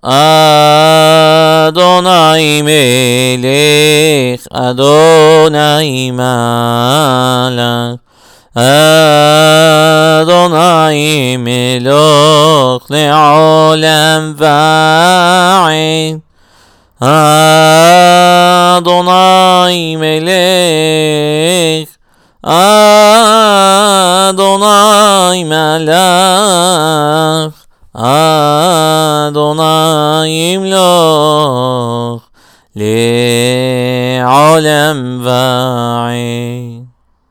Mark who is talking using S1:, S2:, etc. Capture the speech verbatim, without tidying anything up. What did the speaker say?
S1: Adonai melech, Adonai malach, Adonai melech le'olam va'ed, Adonai melech, Adonai malach, Adonai yimloch le'olam va'ed.